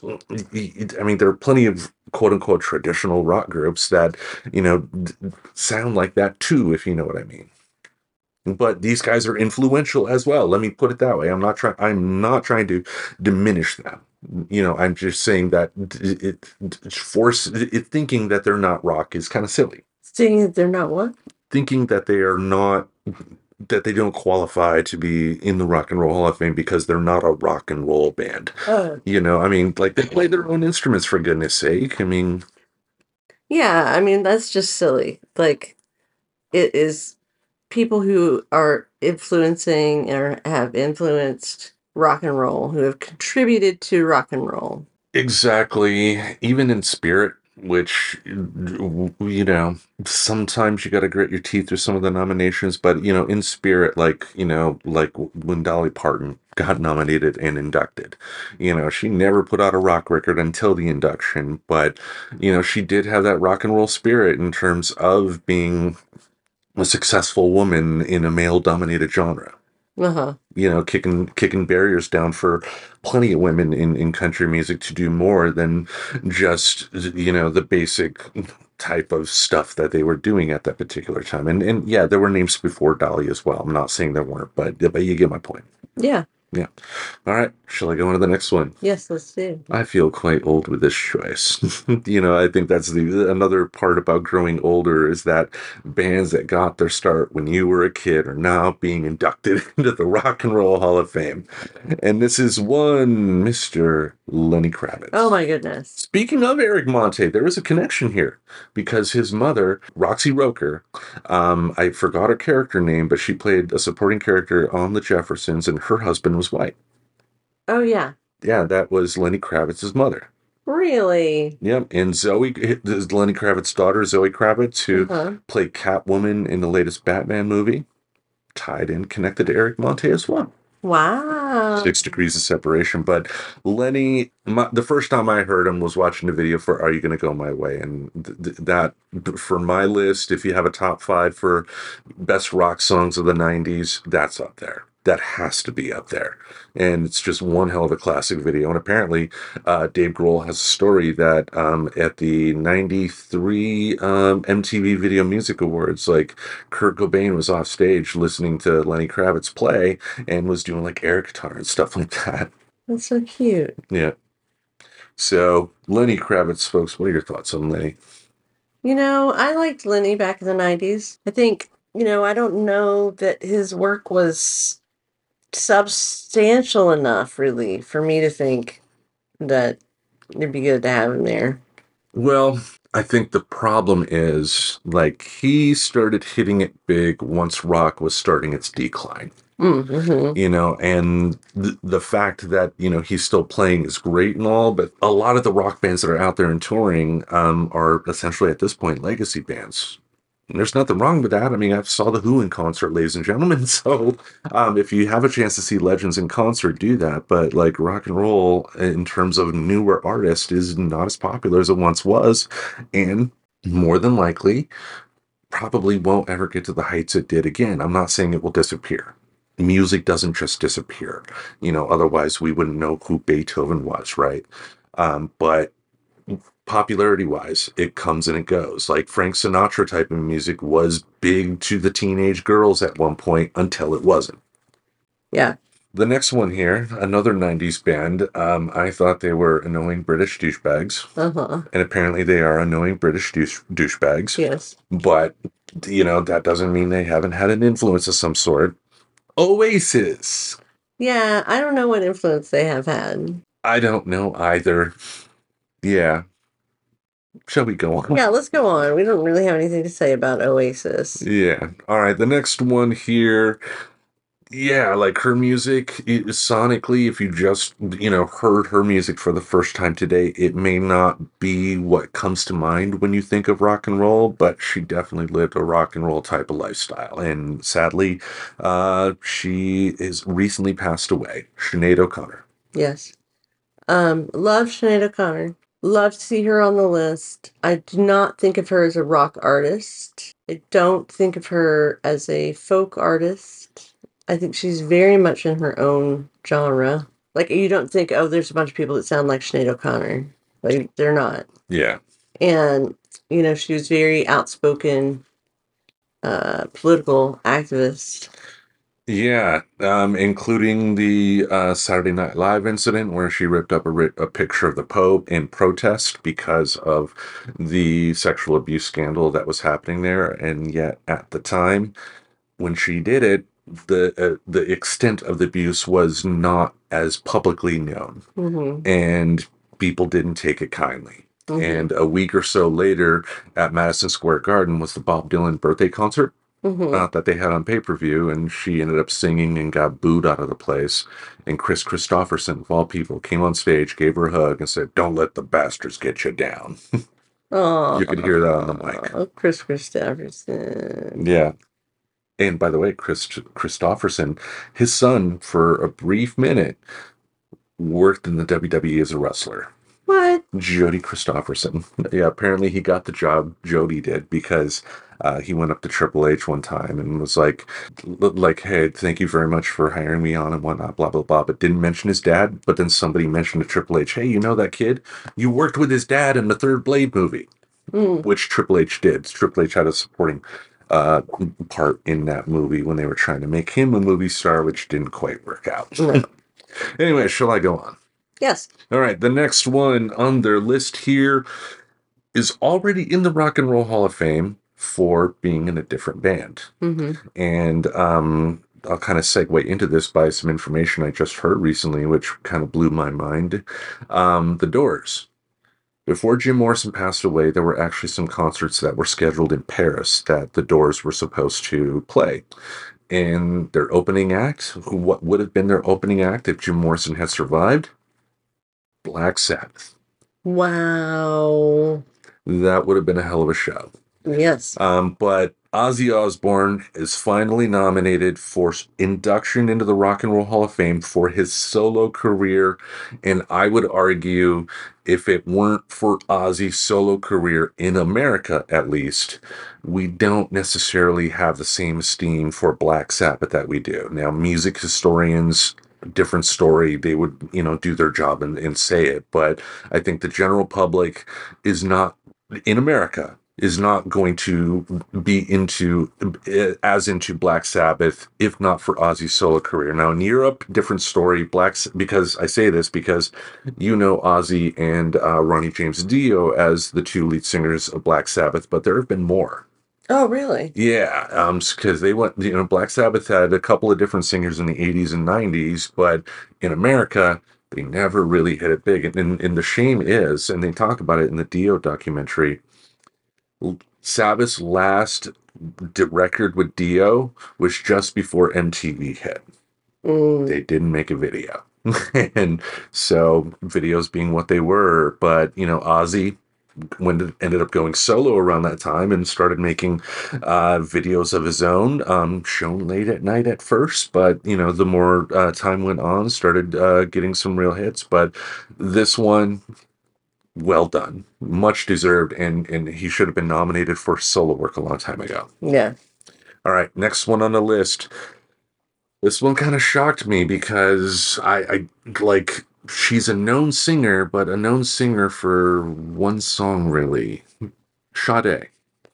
I mean, there are plenty of quote unquote traditional rock groups that, you know, d- sound like that too, if you know what I mean. But these guys are influential as well. Let me put it that way. I'm not trying, I'm not trying to diminish them. You know, I'm just saying that it, it, it force it, thinking that they're not rock is kind of silly. Saying that they're not what? Thinking that they are not, that they don't qualify to be in the Rock and Roll Hall of Fame because they're not a rock and roll band. Oh. You know, I mean, like they play their own instruments for goodness sake. I mean, Yeah, I mean, that's just silly. Like, it is people who are influencing or have influenced rock and roll, who have contributed to rock and roll. exactly. Even in spirit, which, you know, sometimes you got to grit your teeth through some of the nominations, but, you know, in spirit, like, you know, like when Dolly Parton got nominated and inducted, you know, she never put out a rock record until the induction, but, you know, she did have that rock and roll spirit in terms of being a successful woman in a male dominated genre. Uh-huh. You know, kicking kicking barriers down for plenty of women in, in country music to do more than just, you know, the basic type of stuff that they were doing at that particular time. And and yeah, there were names before Dolly as well. I'm not saying there weren't, but but you get my point. Yeah. Yeah. All right. Shall I go on to the next one? Yes, let's do. I feel quite old with this choice. You know, I think that's the another part about growing older is that bands that got their start when you were a kid are now being inducted into the Rock and Roll Hall of Fame. And this is one Mister Lenny Kravitz. Oh my goodness. Speaking of Eric Monte, there is a connection here because his mother, Roxy Roker, um, I forgot her character name, but she played a supporting character on The Jeffersons, and her husband was white. Oh yeah. Yeah, that was Lenny Kravitz's mother. Really? Yep, and Zoe, is Lenny Kravitz's daughter, Zoe Kravitz, who Uh-huh. played Catwoman in the latest Batman movie, tied in, connected to Eric Monte as well. Wow. Six degrees of separation. But Lenny, my, the first time I heard him was watching the video for Are You Gonna Go My Way? And th- th- that, for my list, if you have a top five for best rock songs of the nineties, that's up there. That has to be up there. And it's just one hell of a classic video. And apparently, uh, Dave Grohl has a story that um, at the ninety-three um, M T V Video Music Awards, like Kurt Cobain was off stage listening to Lenny Kravitz play and was doing like air guitar and stuff like that. That's so cute. Yeah. So, Lenny Kravitz, folks, what are your thoughts on Lenny? You know, I liked Lenny back in the nineties. I think, you know, I don't know that his work was substantial enough, really, for me to think that it'd be good to have him there. Well, I think the problem is, like, he started hitting it big once rock was starting its decline. Mm-hmm. You know, and th- the fact that, you know, he's still playing is great and all, but a lot of the rock bands that are out there and touring um, are essentially at this point legacy bands. And there's nothing wrong with that. I mean, I saw The Who in concert, ladies and gentlemen. So um, if you have a chance to see legends in concert, do that. But like rock and roll, in terms of newer artists, is not as popular as it once was. And more than likely, probably won't ever get to the heights it did again. I'm not saying it will disappear. Music doesn't just disappear. You know, otherwise we wouldn't know who Beethoven was, right? Um, but popularity wise, it comes and it goes. Like Frank Sinatra type of music was big to the teenage girls at one point until it wasn't. Yeah. The next one here, another nineties band. Um, I thought they were annoying British douchebags. Uh-huh. And apparently they are annoying British douche- douchebags. Yes. But, you know, that doesn't mean they haven't had an influence of some sort. Oasis. Yeah, I don't know what influence they have had. I don't know either. Yeah. Shall we go on? Yeah, let's go on. We don't really have anything to say about Oasis. Yeah. All right. The next one here. Yeah, like her music, it, sonically, if you just, you know, heard her music for the first time today, it may not be what comes to mind when you think of rock and roll, but she definitely lived a rock and roll type of lifestyle. And sadly, uh, she is recently passed away. Sinead O'Connor. Yes. Um, love Sinead O'Connor. Love to see her on the list. I do not think of her as a rock artist. I don't think of her as a folk artist. I think she's very much in her own genre. Like, you don't think, oh, there's a bunch of people that sound like Sinead O'Connor. Like, they're not. Yeah. And, you know, she was very outspoken, uh, political activist. Yeah, um, including the uh, Saturday Night Live incident where she ripped up a, ri- a picture of the Pope in protest because of the sexual abuse scandal that was happening there. And yet, at the time when she did it, the uh, the extent of the abuse was not as publicly known, Mm-hmm. and people didn't take it kindly. Mm-hmm. And a week or so later, at Madison Square Garden was the Bob Dylan birthday concert. Mm-hmm. Uh, that they had on pay-per-view, and she ended up singing and got booed out of the place. And Chris Christopherson, of all people, came on stage, gave her a hug, and said, "Don't let the bastards get you down." Oh, You could hear that on the mic. Oh, Chris Christopherson. Yeah. And by the way, Chris Christopherson, his son, for a brief minute, worked in the W W E as a wrestler. What? Jody Christopherson. Yeah, apparently he got the job, Jody did, because uh, he went up to Triple H one time and was like, like, hey, thank you very much for hiring me on and whatnot, blah, blah, blah, but didn't mention his dad. But then somebody mentioned to Triple H, hey, you know that kid? You worked with his dad in the third Blade movie, Mm. which Triple H did. Triple H had a supporting uh, part in that movie when they were trying to make him a movie star, which didn't quite work out. No. Anyway, shall I go on? Yes. All right, the next one on their list here is already in the Rock and Roll Hall of Fame for being in a different band. Mm-hmm. And um, I'll kind of segue into this by some information I just heard recently, which kind of blew my mind. Um, the Doors. Before Jim Morrison passed away, there were actually some concerts that were scheduled in Paris that the Doors were supposed to play. And their opening act, who, what would have been their opening act if Jim Morrison had survived? Black Sabbath. Wow. That would have been a hell of a show. Yes. Um, but Ozzy Osbourne is finally nominated for induction into the Rock and Roll Hall of Fame for his solo career. And I would argue, if it weren't for Ozzy's solo career, in America at least, we don't necessarily have the same esteem for Black Sabbath that we do. Now, music historians, different story, they would, you know, do their job and, and say it. But I think the general public is not, in America, is not going to be into as into Black Sabbath if not for Ozzy's solo career. Now in Europe, different story. Black, because I say this because you know Ozzy and uh, Ronnie James Dio as the two lead singers of Black Sabbath, but there have been more. Oh, really? Yeah, um, because they went, you know, Black Sabbath had a couple of different singers in the eighties and nineties, but in America, they never really hit it big. And, and, and the shame is, and they talk about it in the Dio documentary, Sabbath's last d- record with Dio was just before M T V hit. Mm. They didn't make a video. And so videos being what they were, but, you know, Ozzy when it ended up going solo around that time and started making uh, videos of his own, um, shown late at night at first, but you know, the more uh, time went on, started uh, getting some real hits. But this one, well done, much deserved, and and he should have been nominated for solo work a long time ago. Yeah. All right, next one on the list. This one kind of shocked me because I, I like she's a known singer, but a known singer for one song really. Sade.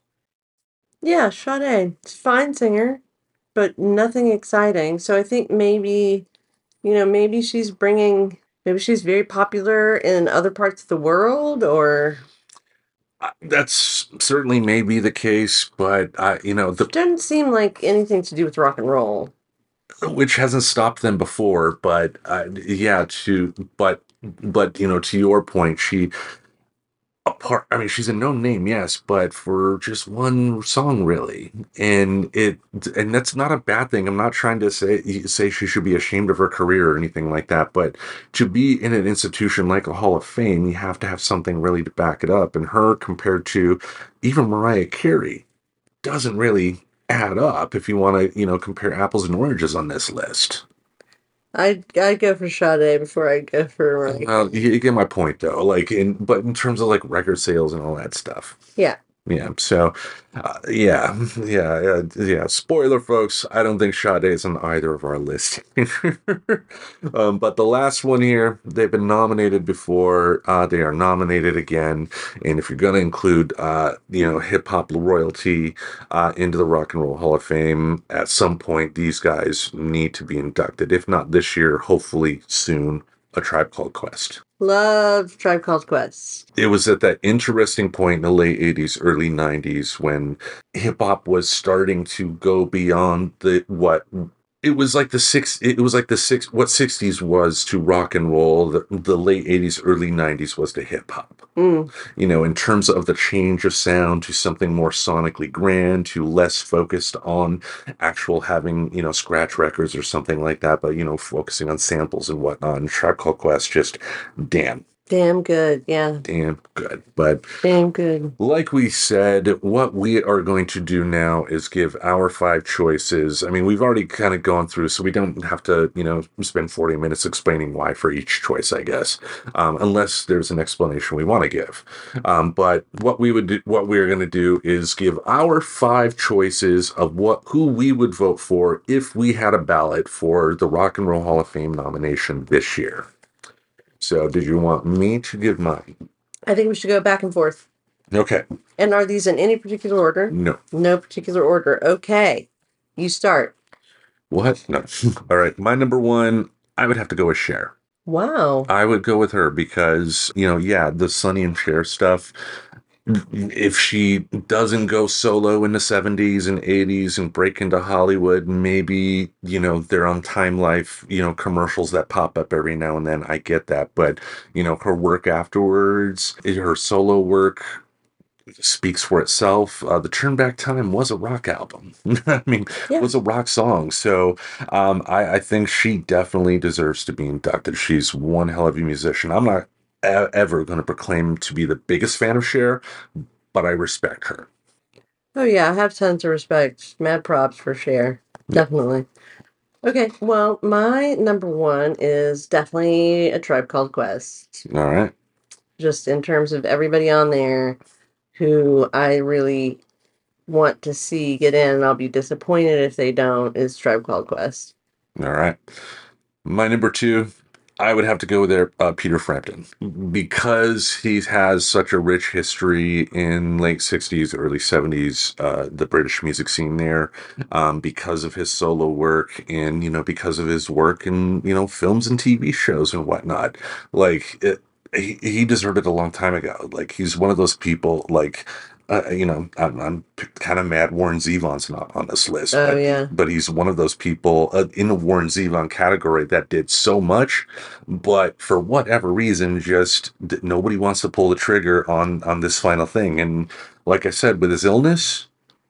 Yeah, Sade. It's a fine singer, but nothing exciting. So I think maybe, you know, maybe she's bringing, maybe she's very popular in other parts of the world, or Uh, That's certainly may be the case, but uh, you know, the doesn't seem like anything to do with rock and roll. which hasn't stopped them before, but uh, yeah, to but but you know, to your point, she apart. I mean, she's a known name, yes, but for just one song, really, and it and that's not a bad thing. I'm not trying to say say she should be ashamed of her career or anything like that, but to be in an institution like a Hall of Fame, you have to have something really to back it up. And her compared to even Mariah Carey doesn't really add up if you want to, you know, compare apples and oranges on this list. I'd, I'd go for Sade before I go for Mariah. Well, you, you get my point, though. Like, in but in terms of like record sales and all that stuff. Yeah. Yeah. So, uh, yeah, yeah, yeah, yeah. Spoiler, folks. I don't think Sade is on either of our lists. um, but the last one here, they've been nominated before. Uh, they are nominated again. And if you're going to include, uh, you know, hip hop royalty uh, into the Rock and Roll Hall of Fame, at some point, these guys need to be inducted. If not this year, hopefully soon. A Tribe Called Quest. Love Tribe Called Quest. It was at that interesting point in the late eighties, early nineties when hip hop was starting to go beyond the what it was like the six it was like the six what sixties was to rock and roll. The, the late eighties, early nineties was to hip hop. Mm. You know, in terms of the change of sound to something more sonically grand, to less focused on actual having, you know, scratch records or something like that, but, you know, focusing on samples and whatnot. And Tribe Called Quest just, damn. Damn good, yeah. Damn good. But damn good. Like we said, what we are going to do now is give our five choices. I mean, we've already kind of gone through, so we don't have to, you know, spend forty minutes explaining why for each choice, I guess, um, unless there's an explanation we want to give. Um, but what we would do, what we're going to do is give our five choices of what who we would vote for if we had a ballot for the Rock and Roll Hall of Fame nomination this year. So, did you want me to give mine? I think we should go back and forth. Okay. And are these in any particular order? No. No particular order. Okay. You start. What? No. All right. My number one, I would have to go with Cher. Wow. I would go with her because, you know, yeah, the Sonny and Cher stuff. If she doesn't go solo in the seventies and eighties and break into Hollywood, maybe, you know, they're on Time Life, you know, commercials that pop up every now and then. I get that. But, you know, her work afterwards, her solo work speaks for itself. Uh, the Turn Back Time was a rock album. I mean, yeah. It was a rock song. So um, I, I think she definitely deserves to be inducted. She's one hell of a musician. I'm not ever going to proclaim to be the biggest fan of Cher, but I respect her. Oh yeah, I have tons of respect. Mad props for Cher. Definitely. Okay, well, my number one is definitely A Tribe Called Quest. All right. Just in terms of everybody on there who I really want to see get in, and I'll be disappointed if they don't, is Tribe Called Quest. All right. My number two, I would have to go with there, uh, Peter Frampton, because he has such a rich history in late sixties, early seventies, uh, the British music scene there, um, because of his solo work and, you know, because of his work in, you know, films and T V shows and whatnot. Like, it, he, he deserved it a long time ago. Like, he's one of those people, like, uh, you know, I'm, I'm kind of mad Warren Zevon's not on this list. Oh, but, yeah. But he's one of those people uh, in the Warren Zevon category that did so much, but for whatever reason, just th- nobody wants to pull the trigger on, on this final thing. And like I said, with his illness,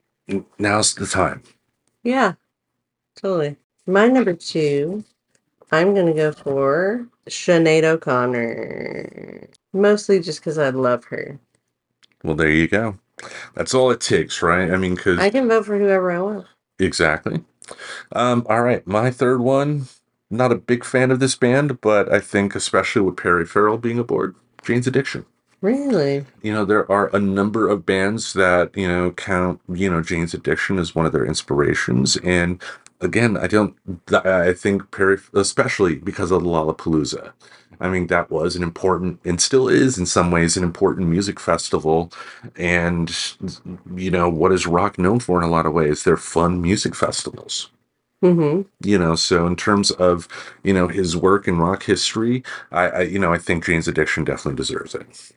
now's the time. Yeah, totally. My number two, I'm going to go for Sinead O'Connor. Mostly just because I love her. Well, there you go. That's all it takes, right? I mean, because... I can vote for whoever I want. Exactly. Um, all right, my third one, not a big fan of this band, but I think especially with Perry Farrell being aboard, Jane's Addiction. Really? You know, there are a number of bands that, you know, count, you know, Jane's Addiction as one of their inspirations. And again, I don't, I think Perry, especially because of Lollapalooza. I mean, that was an important, and still is in some ways, an important music festival. And, you know, what is rock known for in a lot of ways? They're fun music festivals. Mm-hmm. You know, so in terms of, you know, his work in rock history, I, I you know, I think Jane's Addiction definitely deserves it.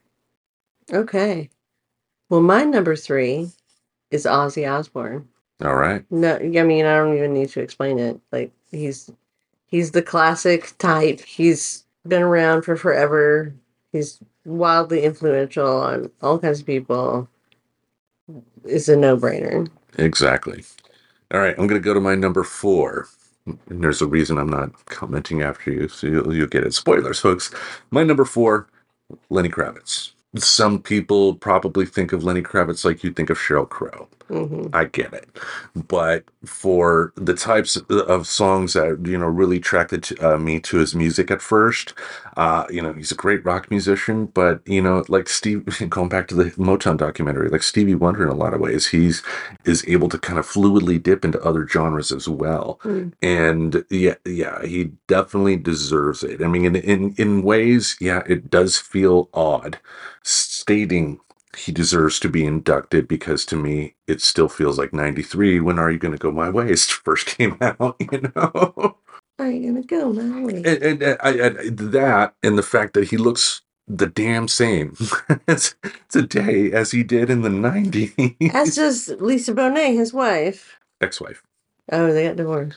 Okay. Well, my number three is Ozzy Osbourne. All right. No, I mean, I don't even need to explain it. Like, he's he's the classic type. He's been around for forever. He's wildly influential on all kinds of people. It's a no-brainer. Exactly. All right, I'm going to go to my number four. And there's a reason I'm not commenting after you, so you'll, you'll get it. Spoilers, folks. My number four, Lenny Kravitz. Some people probably think of Lenny Kravitz like you think of Sheryl Crow. Mm-hmm. I get it. But for the types of songs that, you know, really attracted to, uh, me to his music at first, uh, you know, he's a great rock musician, but, you know, like Steve, going back to the Motown documentary, like Stevie Wonder in a lot of ways, he's is able to kind of fluidly dip into other genres as well. Mm. And yeah, yeah, he definitely deserves it. I mean, in, in, in ways, yeah, it does feel odd stating he deserves to be inducted, because to me it still feels like ninety-three when Are You Gonna Go My Way first came out, you know. Are you gonna go my way? And, and, and, I, and that, and the fact that he looks the damn same today as he did in the nineties. As does Lisa Bonet, his wife. Ex-wife. Oh, they got divorced.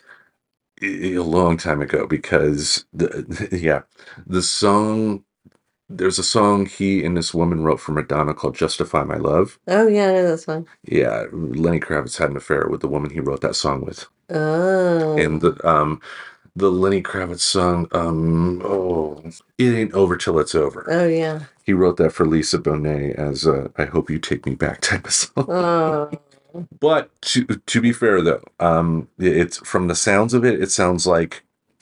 A long time ago, because the, yeah, the song. There's a song he and this woman wrote for Madonna called Justify My Love. Oh, yeah, I know that song. Yeah, Lenny Kravitz had an affair with the woman he wrote that song with. Oh. And the um, the Lenny Kravitz song, um, oh, It Ain't Over Till It's Over. Oh, yeah. He wrote that for Lisa Bonet as a I Hope You Take Me Back type of song. Oh. But to, to be fair, though, um, it's from the sounds of it, it sounds like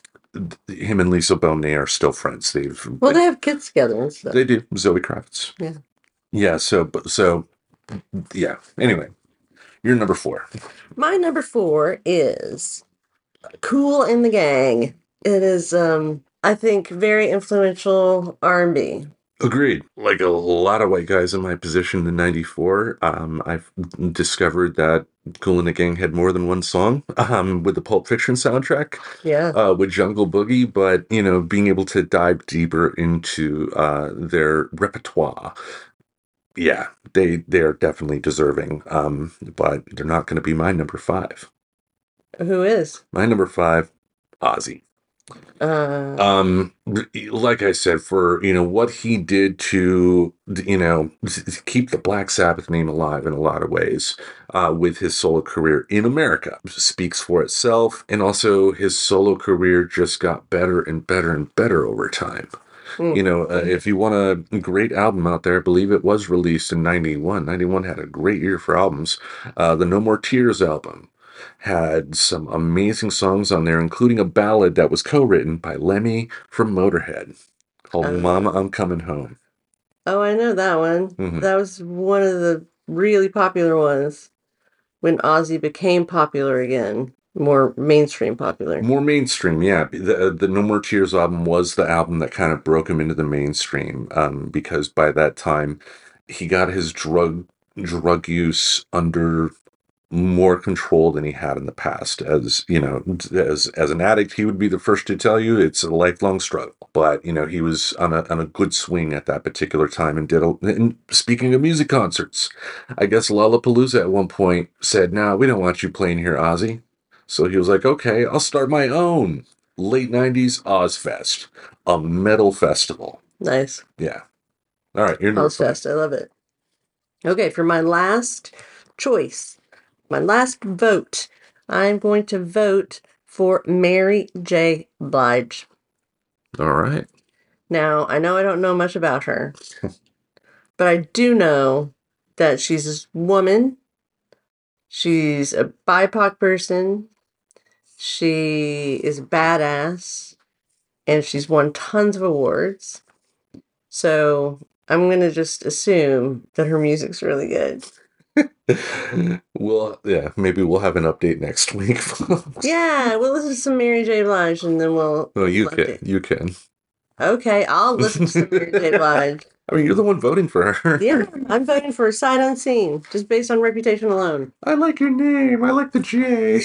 him and Lisa Bonet are still friends. They've well, they, they have kids together and stuff. They do. Zoe Kravitz. Yeah. Yeah. So, so, yeah. Anyway, you're number four. My number four is Kool and the Gang. It is, um, I think, very influential R and B. Agreed. Like a lot of white guys in my position in ninety-four, um, I've discovered that Kool and the Gang had more than one song um, with the Pulp Fiction soundtrack. Yeah. Uh, with Jungle Boogie, but, you know, being able to dive deeper into uh, their repertoire. Yeah, they, they're definitely deserving, um, but they're not going to be my number five. Who is? My number five, Ozzy. Uh, um, like I said, for, you know, what he did to, you know, keep the Black Sabbath name alive in a lot of ways, uh, with his solo career in America speaks for itself. And also his solo career just got better and better and better over time. Mm. You know, uh, if you want a great album out there, I believe it was released in ninety-one. ninety-one had a great year for albums. Uh, the No More Tears album had some amazing songs on there, including a ballad that was co-written by Lemmy from Motorhead called oh. Mama, I'm Coming Home. Oh, I know that one. Mm-hmm. That was one of the really popular ones when Ozzy became popular again. More mainstream popular. More mainstream, yeah. The, the No More Tears album was the album that kind of broke him into the mainstream, um, because by that time he got his drug drug use under more control than he had in the past. As you know, as as an addict, he would be the first to tell you it's a lifelong struggle. But you know, he was on a on a good swing at that particular time, and did. A, and speaking of music concerts, I guess Lollapalooza at one point said, "No, we don't want you playing here, Ozzy." So he was like, "Okay, I'll start my own late nineties Ozfest, a metal festival." Nice. Yeah. All right, you're Ozfest. I love it. Okay, for my last choice, my last vote, I'm going to vote for Mary J. Blige. All right. Now, I know I don't know much about her, but I do know that she's this woman. She's a B I P O C person. She is badass, and she's won tons of awards. So I'm going to just assume that her music's really good. Well, yeah, maybe we'll have an update next week. Yeah, we'll listen to some Mary J. Blige, and then we'll... No, you we'll can. update. You can. Okay, I'll listen to some Mary J. Blige. I mean, you're the one voting for her. Yeah, I'm voting for Sight Unseen, just based on reputation alone. I like your name. I like the J.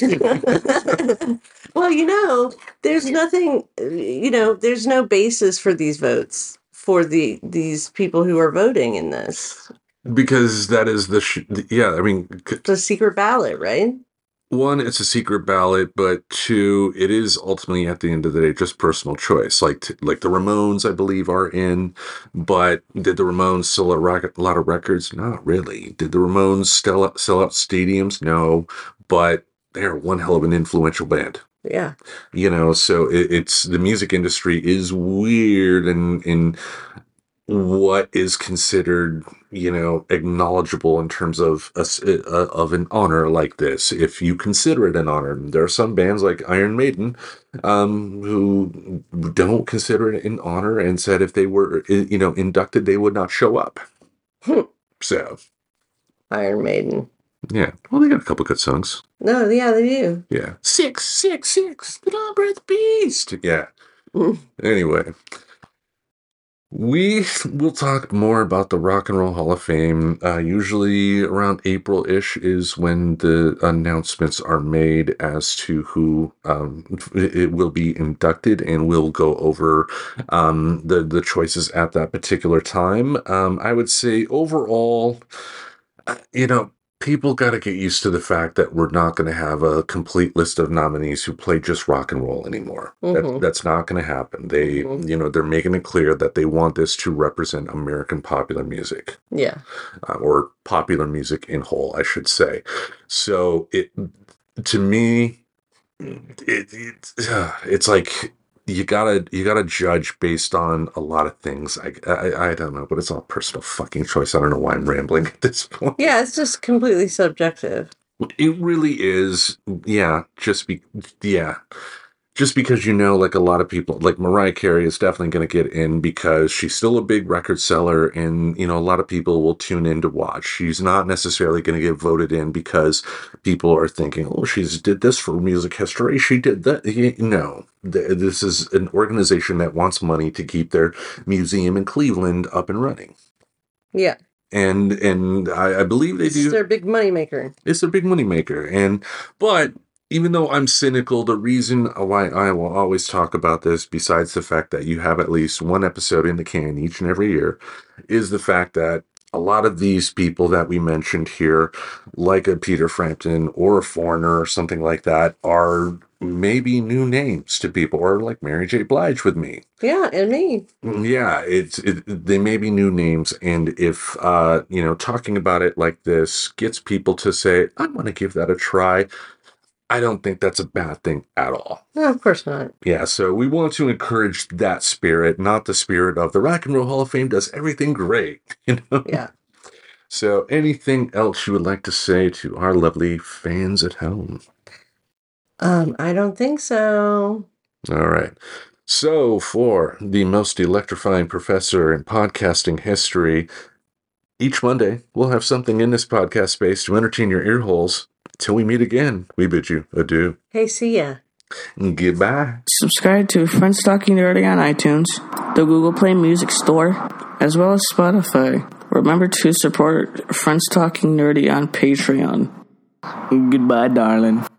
Well, you know, there's nothing, you know, there's no basis for these votes for the these people who are voting in this. Because that is the, sh- yeah, I mean... It's a secret ballot, right? One, it's a secret ballot, but two, it is ultimately at the end of the day just personal choice. Like t- like the Ramones, I believe, are in, but did the Ramones sell a, rock- a lot of records? Not really. Did the Ramones sell out, sell out stadiums? No, but they're one hell of an influential band. Yeah. You know, so it, it's the music industry is weird and in what is considered, you know, acknowledgeable in terms of a, uh, of an honor like this. If you consider it an honor, there are some bands like Iron Maiden um, who don't consider it an honor and said if they were, you know, inducted, they would not show up. So, Iron Maiden. Yeah. Well, they got a couple good songs. No, yeah, they do. Yeah. Six, six, six. The Number of the Beast. Yeah. Anyway. We will talk more about the Rock and Roll Hall of Fame. Uh, usually around April-ish is when the announcements are made as to who um, it will be inducted, and we'll go over um, the, the choices at that particular time. Um, I would say overall, uh, you know, people got to get used to the fact that we're not going to have a complete list of nominees who play just rock and roll anymore. Mm-hmm. That, that's not going to happen. They, Mm-hmm. you know, they're making it clear that they want this to represent American popular music. Yeah. Uh, or popular music in whole, I should say. So it, to me, it, it uh, it's like you gotta you gotta judge based on a lot of things. I, I I don't know, but it's all personal fucking choice. I don't know why I'm rambling at this point. Yeah, it's just completely subjective. It really is. Yeah, just be yeah. Just because, you know, like a lot of people, like Mariah Carey is definitely going to get in because she's still a big record seller, and, you know, a lot of people will tune in to watch. She's not necessarily going to get voted in because people are thinking, oh, she's did this for music history. She did that. No, this is an organization that wants money to keep their museum in Cleveland up and running. Yeah. And and I, I believe they It's do. their big moneymaker. It's their big moneymaker. And, but... even though I'm cynical, the reason why I will always talk about this, besides the fact that you have at least one episode in the can each and every year, is the fact that a lot of these people that we mentioned here, like a Peter Frampton or a Foreigner or something like that, are maybe new names to people, or like Mary J. Blige with me. Yeah, and me. Yeah, it's it, they may be new names, and if uh, you know, talking about it like this gets people to say, "I want to give that a try," I don't think that's a bad thing at all. No, of course not. Yeah, so we want to encourage that spirit, not the spirit of the Rock and Roll Hall of Fame does everything great, you know? Yeah. So anything else you would like to say to our lovely fans at home? Um, I don't think so. All right. So for the most electrifying professor in podcasting history, each Monday we'll have something in this podcast space to entertain your ear holes. Till we meet again, we bid you adieu. Hey, see ya. Goodbye. Subscribe to Friends Talking Nerdy on iTunes, the Google Play Music Store, as well as Spotify. Remember to support Friends Talking Nerdy on Patreon. Goodbye, darling.